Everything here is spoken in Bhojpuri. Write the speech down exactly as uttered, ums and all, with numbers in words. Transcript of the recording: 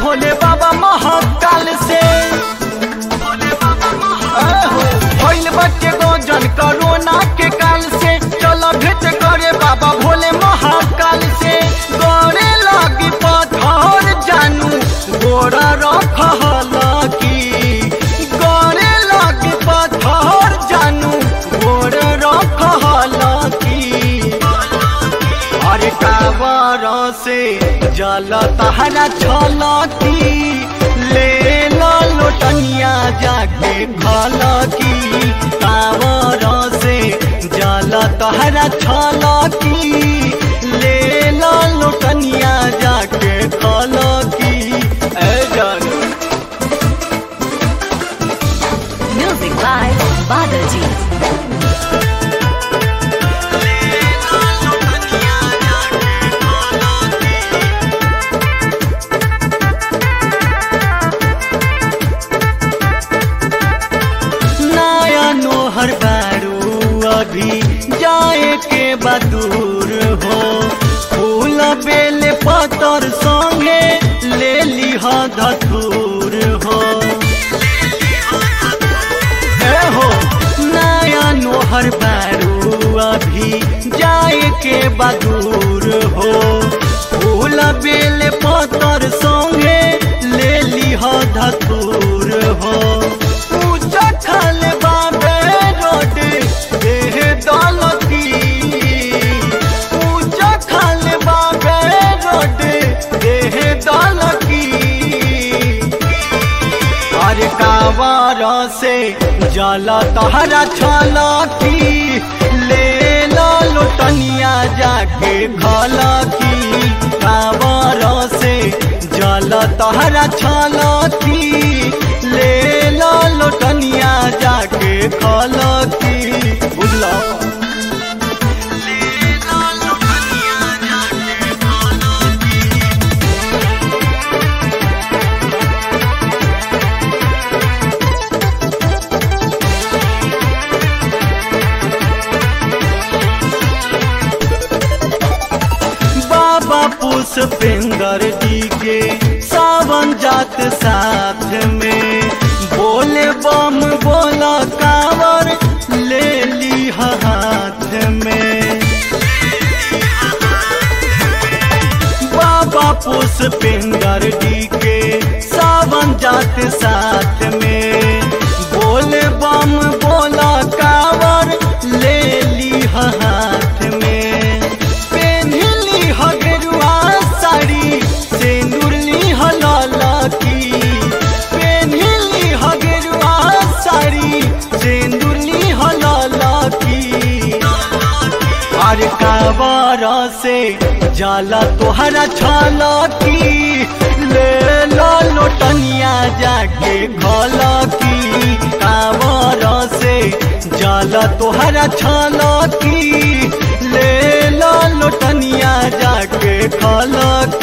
भोले बाबा महाकाल से भइल बच्चे गजन कोरोना के काल से चल भेंट करे बाबा भोले महाकाल से गड़े लगी पत्थर जानू गोरा रखल की गड़े लगी पत्थर जानू गोरा रखल की अरे कावर से जल तहरा छलकी ले लो लोटनिया जाके खलकी कावर से जल तहरा छलकी ले लो लोटनिया जाके खलकी ए जानू Music by Badaji. हर बारू अभी जाए के बदूर हो फूल बेल पतर संगे ले लिह धतूर हो ए हो नया नोहर बारू अभी जाए के बदूर हो फूल बेल पतर संगे ले लिह धतूर हो पूजा खल बाबे देह दौलती पूजा खाल बाबे रोड देह दौलती अरे कावर से जल तहरा छलकी ले लो लोटनिया जाके खलकी कावर से जल तहरा छलकी ले लो लोटनिया जाके खलकी बुझलो बाबा पुष्पेंद्र जी के सावन जात साथ में बोले बम बोला कावर ले ली हाथ में बाबा पुष्पेंद्र जी के सावन जात साथ में बोले बम बोला कावर ले ली हाथ में पेन्हली हगरुआ साड़ी सेंदुरली हललकी पेन्हली हगरुआ साड़ी सेंदुरली हललकी अरे कावर से जाला तोहरा छलकी ले लो लोटनिया जाके खलकी कावर से जाला तोहरा छलकी ले लो लोटनिया जाके खलकी।